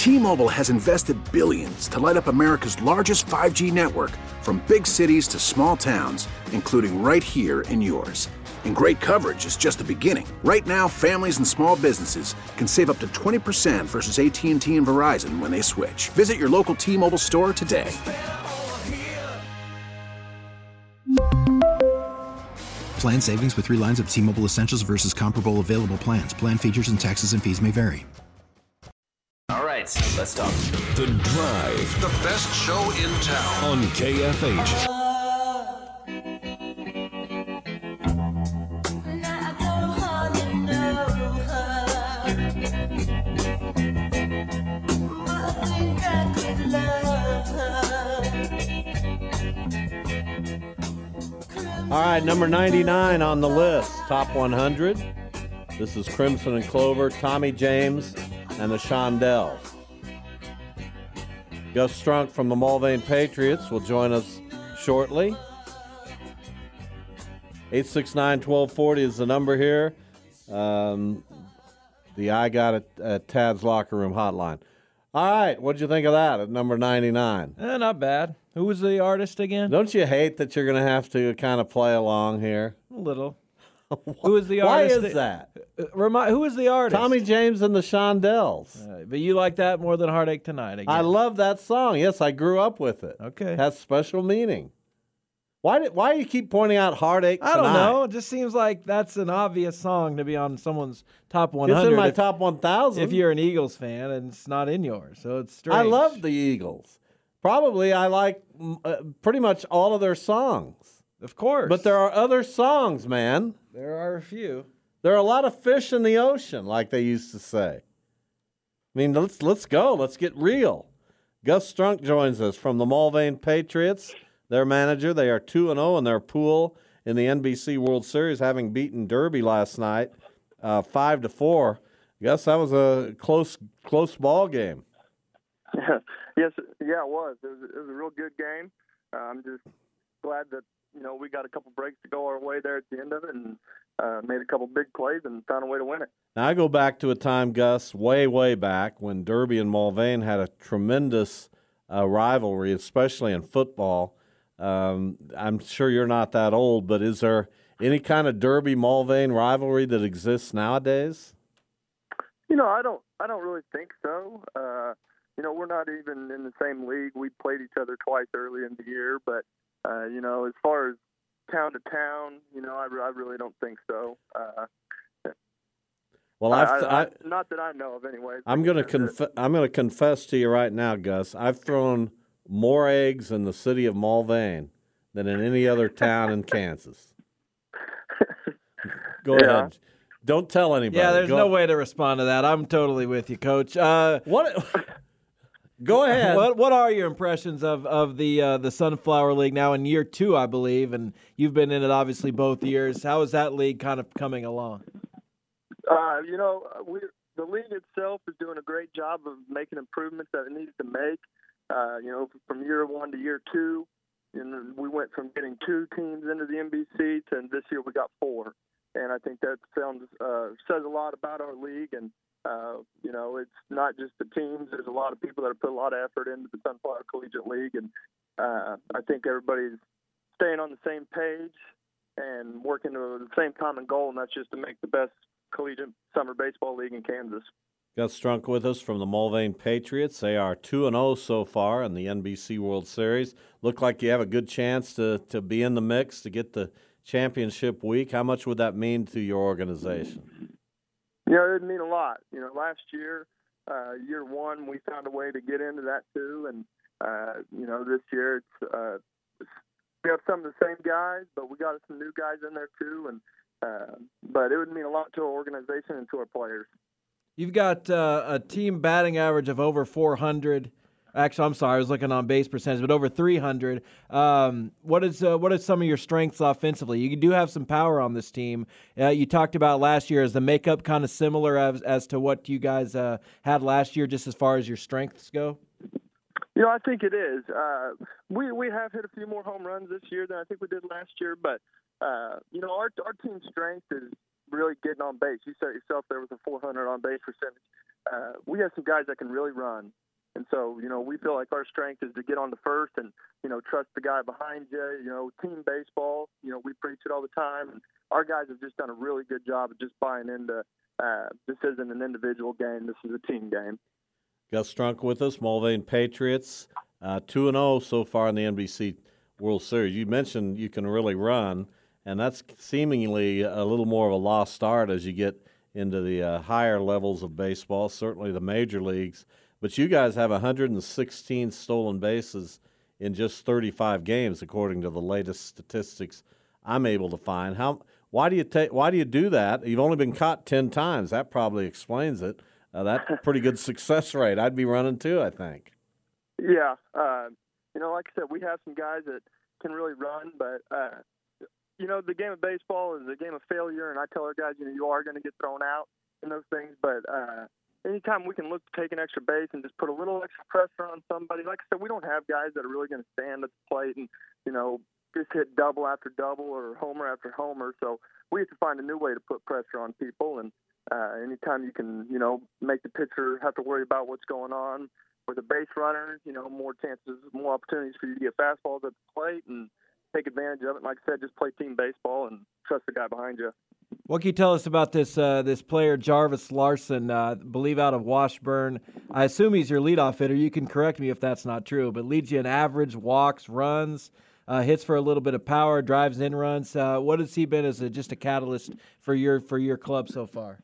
T-Mobile has invested billions to light up America's largest 5G network, from big cities to small towns, including right here in yours. And great coverage is just the beginning. Right now, families and small businesses can save up to 20% versus AT&T and Verizon when they switch. Visit your local T-Mobile store today. Plan savings with 3 lines of T-Mobile Essentials versus comparable available plans. Plan features and taxes and fees may vary. All right, let's talk. The Drive. The best show in town. On KFH. All right, number 99 on the list, top 100. This is Crimson and Clover, Tommy James, and the Shondells. Gus Strunk from the Mulvane Patriots will join us shortly. 869-1240 is the number here. The I Got It at Tad's Locker Room hotline. All right, what'd you think of that at number 99? Not bad. Who was the artist again? Don't you hate that you're going to have to kind of play along here? A little. Who was the artist? Why is that? Who was the artist? Tommy James and the Shondells. But you like that more than Heartache Tonight again. I love that song. Yes, I grew up with it. Okay. It has special meaning. Why do you keep pointing out Heartache Tonight? I don't know. It just seems like that's an obvious song to be on someone's top 100. It's in my top 1,000. If you're an Eagles fan and it's not in yours, so it's strange. I love the Eagles. Probably I like pretty much all of their songs. Of course. But there are other songs, man. There are a few. There are a lot of fish in the ocean, like they used to say. I mean, let's go. Let's get real. Gus Strunk joins us from the Mulvane Patriots. Their manager, they are 2-0 in their pool in the NBC World Series, having beaten Derby last night, 5-4. Gus, that was a close ball game. Yes, yeah, it was. It was a real good game. I'm just glad that we got a couple breaks to go our way there at the end of it, and made a couple big plays and found a way to win it. Now I go back to a time, Gus, way back when Derby and Mulvane had a tremendous rivalry, especially in football. I'm sure you're not that old, but is there any kind of Derby-Mulvane rivalry that exists nowadays? I don't really think so. We're not even in the same league. We played each other twice early in the year, but as far as town to town, I really don't think so. Well, not that I know of, anyway. I'm going to confess to you right now, Gus. I've thrown more eggs in the city of Mulvane than in any other town in Kansas. Go ahead. Don't tell anybody. Yeah, there's no way to respond to that. I'm totally with you, Coach. What? Go ahead. What are your impressions of the Sunflower League now in year 2, I believe, and you've been in it obviously both years. How is that league kind of coming along? The league itself is doing a great job of making improvements that it needs to make. From year 1 to year 2, and we went from getting 2 teams into the NBC to this year we got 4. And I think that says a lot about our league. And, it's not just the teams. There's a lot of people that have put a lot of effort into the Sunflower Collegiate League. And I think everybody's staying on the same page and working to the same common goal, and that's just to make the best collegiate summer baseball league in Kansas. Gus Strunk with us from the Mulvane Patriots. They are 2-0 so far in the NBC World Series. Look like you have a good chance to be in the mix to get the championship week. How much would that mean to your organization? It would mean a lot. Last year, year 1, we found a way to get into that too. And, this year we have some of the same guys, but we got some new guys in there too. And but it would mean a lot to our organization and to our players. You've got a team batting average of over 400. Actually, I'm sorry, I was looking on base percentage, but over 300. What is some of your strengths offensively? You do have some power on this team. You talked about last year. Is the makeup kind of similar as to what you guys had last year, just as far as your strengths go? I think it is. We have hit a few more home runs this year than I think we did last year, but our team's strength is really getting on base. You said it yourself there with a 400 on base percentage. we have some guys that can really run. And so, we feel like our strength is to get on the first and, trust the guy behind you, team baseball. We preach it all the time. And our guys have just done a really good job of just buying into this isn't an individual game. This is a team game. Gus Strunk with us, Mulvane Patriots, 2-0 so far in the NBC World Series. You mentioned you can really run, and that's seemingly a little more of a lost art as you get into the higher levels of baseball, certainly the major leagues. But you guys have 116 stolen bases in just 35 games, according to the latest statistics I'm able to find. Why do you do that? You've only been caught 10 times. That probably explains it. That's a pretty good success rate. I'd be running too, I think. Yeah. Like I said, we have some guys that can really run, but, the game of baseball is a game of failure, and I tell our guys, you are going to get thrown out in those things, but anytime we can look to take an extra base and just put a little extra pressure on somebody, like I said, we don't have guys that are really going to stand at the plate and, just hit double after double or homer after homer, so we have to find a new way to put pressure on people, and anytime you can, make the pitcher have to worry about what's going on with a base runner, more chances, more opportunities for you to get fastballs at the plate and take advantage of it. Like I said, just play team baseball and trust the guy behind you. What can you tell us about this player, Jarvis Larson, believe out of Washburn? I assume he's your leadoff hitter. You can correct me if that's not true, but leads you in average, walks, runs, hits for a little bit of power, drives in runs. What has he been as just a catalyst for your club so far?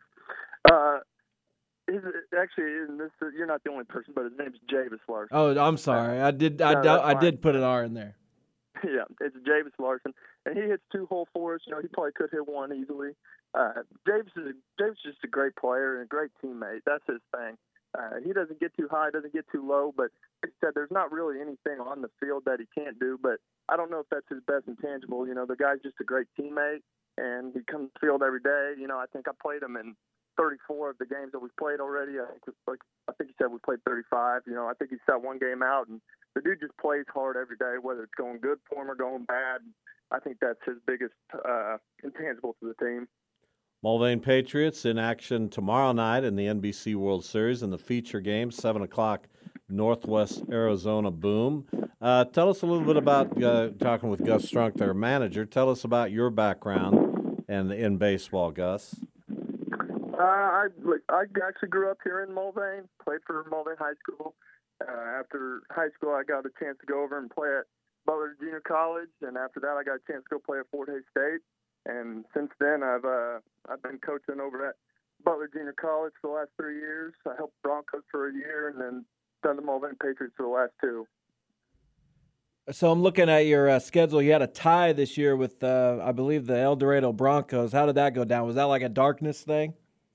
You're not the only person, but his name's Javis Larson. Oh, I'm sorry. I did put an R in there. Yeah, it's Javis Larson, and he hits 2 hole for us. He probably could hit 1 easily. Javis is just a great player and a great teammate. That's his thing. He doesn't get too high, doesn't get too low, but like I said, there's not really anything on the field that he can't do, but I don't know if that's his best intangible. The guy's just a great teammate, and he comes to the field every day. I think I played him in 34 of the games that we've played already. I think he said we played 35. I think he sat 1 game out, and the dude just plays hard every day, whether it's going good for him or going bad. I think that's his biggest intangible to the team. Mulvane Patriots in action tomorrow night in the NBC World Series in the feature game, 7 o'clock, Northwest Arizona Boom. Tell us a little bit about, talking with Gus Strunk, their manager, tell us about your background and in baseball, Gus. I actually grew up here in Mulvane, played for Mulvane High School. After high school, I got a chance to go over and play at Butler Junior College, and after that, I got a chance to go play at Fort Hays State. And since then, I've been coaching over at Butler Junior College for the last 3 years. I helped Broncos for a year, and then done the Mulvane Patriots for the last 2. So I'm looking at your schedule. You had a tie this year with, I believe, the El Dorado Broncos. How did that go down? Was that like a darkness thing?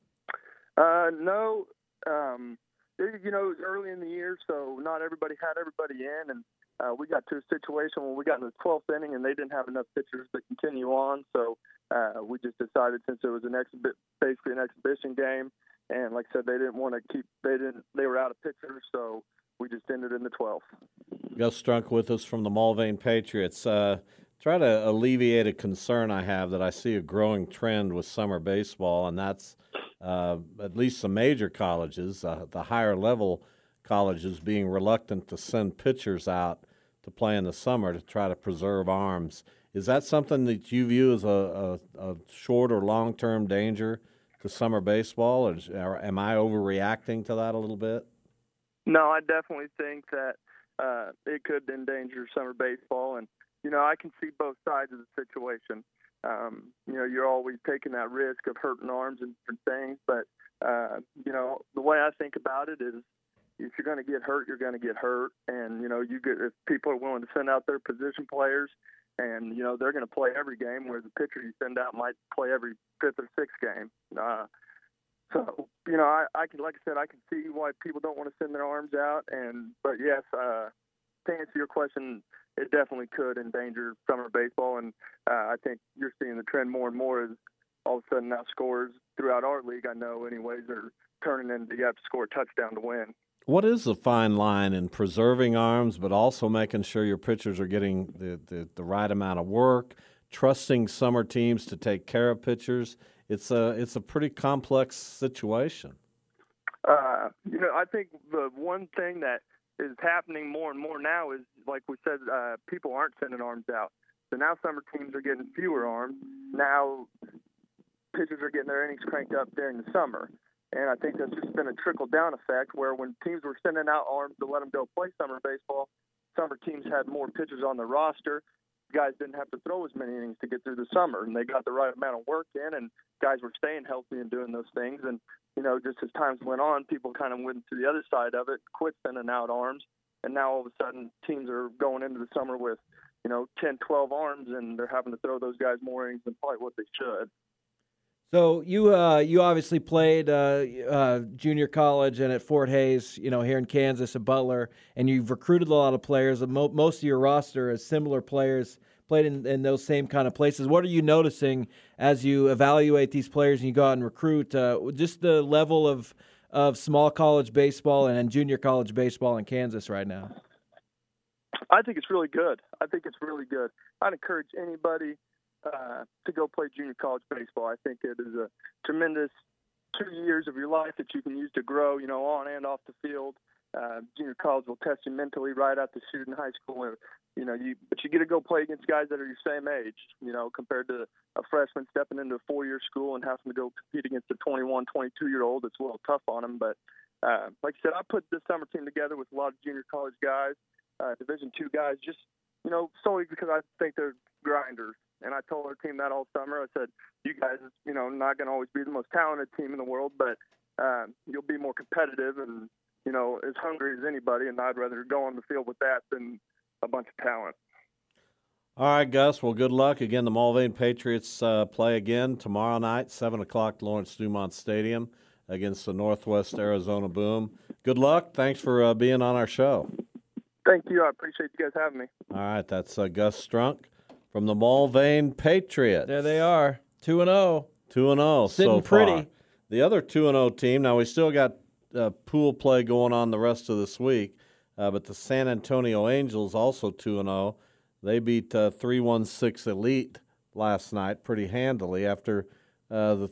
No. It was early in the year, so not everybody had everybody in, and we got to a situation where we got in the 12th inning, and they didn't have enough pitchers to continue on. So we just decided, since it was basically an exhibition game, and like I said, they didn't want to keep. They were out of pitchers, so we just ended in the 12th. Gus Strunk with us from the Mulvane Patriots. Try to alleviate a concern I have that I see a growing trend with summer baseball, and that's at least some major colleges, the higher level colleges, being reluctant to send pitchers out to play in the summer to try to preserve arms. Is that something that you view as a short or long-term danger to summer baseball, or am I overreacting to that a little bit? No, I definitely think that it could endanger summer baseball, and I can see both sides of the situation. You're always taking that risk of hurting arms and different things, but the way I think about it is, if you're going to get hurt, you're going to get hurt, and if people are willing to send out their position players, and they're going to play every game, where the pitcher you send out might play every 5th or 6th game. So I can, like I said, I can see why people don't want to send their arms out, but yes, to answer your question, it definitely could endanger summer baseball, and I think you're seeing the trend more and more as all of a sudden now scores throughout our league, I know anyways, are turning into you have to score a touchdown to win. What is the fine line in preserving arms but also making sure your pitchers are getting the right amount of work, trusting summer teams to take care of pitchers? It's a pretty complex situation. I think the one thing that is happening more and more now is, like we said, people aren't sending arms out. So now summer teams are getting fewer arms. Now pitchers are getting their innings cranked up during the summer. And I think that's just been a trickle-down effect where when teams were sending out arms to let them go play summer baseball, summer teams had more pitchers on their roster. Guys didn't have to throw as many innings to get through the summer, and they got the right amount of work in, and guys were staying healthy and doing those things. And, just as times went on, people kind of went to the other side of it, quit sending out arms, and now all of a sudden teams are going into the summer with, 10, 12 arms, and they're having to throw those guys more innings than probably what they should. So you obviously played junior college and at Fort Hays, here in Kansas at Butler, and you've recruited a lot of players. Most of your roster is similar players, played in those same kind of places. What are you noticing as you evaluate these players and you go out and recruit, just the level of small college baseball and junior college baseball in Kansas right now? I think it's really good. I'd encourage anybody to go play junior college baseball. I think it is a tremendous 2 years of your life that you can use to grow, on and off the field. Junior college will test you mentally right out the chute in high school. But you get to go play against guys that are your same age, compared to a freshman stepping into a 4-year school and having to go compete against a 21, 22-year-old. It's a little tough on them. But like I said, I put this summer team together with a lot of junior college guys, Division II guys, just, solely because I think they're grinders. And I told our team that all summer. I said, you guys, not going to always be the most talented team in the world, but you'll be more competitive and, as hungry as anybody. And I'd rather go on the field with that than a bunch of talent. All right, Gus. Well, good luck. Again, the Mulvane Patriots play again tomorrow night, 7 o'clock, Lawrence Dumont Stadium against the Northwest Arizona Boom. Good luck. Thanks for being on our show. Thank you. I appreciate you guys having me. All right, that's Gus Strunk from the Mulvane Patriots. There they are, 2-0. 2-0 Sitting so far. pretty. The other 2-0 team, now we still got pool play going on the rest of this week, but the San Antonio Angels also 2-0. They beat 3-1-6 Elite last night pretty handily after the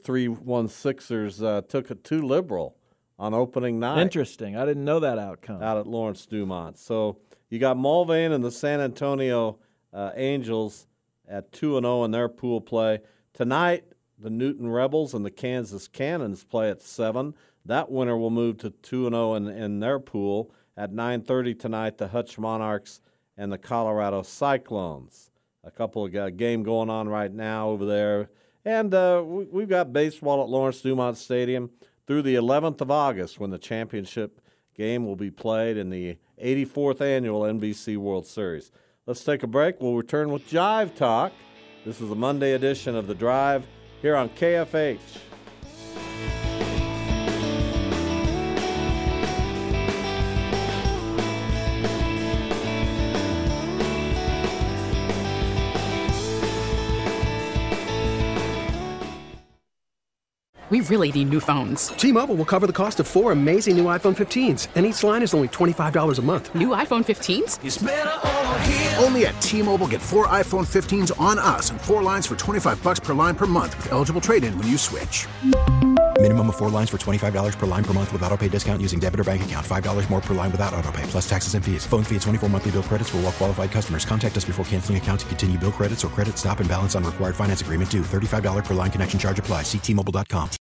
3-1-6ers took it too liberal on opening night. Interesting. I didn't know that outcome. Out at Lawrence Dumont. So you got Mulvane and the San Antonio Angels at 2-0 in their pool play. Tonight, the Newton Rebels and the Kansas Cannons play at 7. That winner will move to 2-0 in their pool. At 9:30 tonight, the Hutch Monarchs and the Colorado Cyclones. A couple of game going on right now over there. And we've got baseball at Lawrence Dumont Stadium through the 11th of August when the championship game will be played in the 84th annual NBC World Series. Let's take a break. We'll return with Jive Talk. This is the Monday edition of The Drive here on KFH. We really need new phones. T-Mobile will cover the cost of 4 amazing new iPhone 15s, and each line is only $25 a month. New iPhone 15s? It's better over here. Only at T-Mobile, get 4 iPhone 15s on us and 4 lines for $25 per line per month with eligible trade-in when you switch. Minimum of 4 lines for $25 per line per month with autopay discount using debit or bank account. $5 more per line without autopay, plus taxes and fees. Phone fee at 24 monthly bill credits for well-qualified customers. Contact us before canceling account to continue bill credits or credit stop and balance on required finance agreement due. $35 per line connection charge applies. See T-Mobile.com.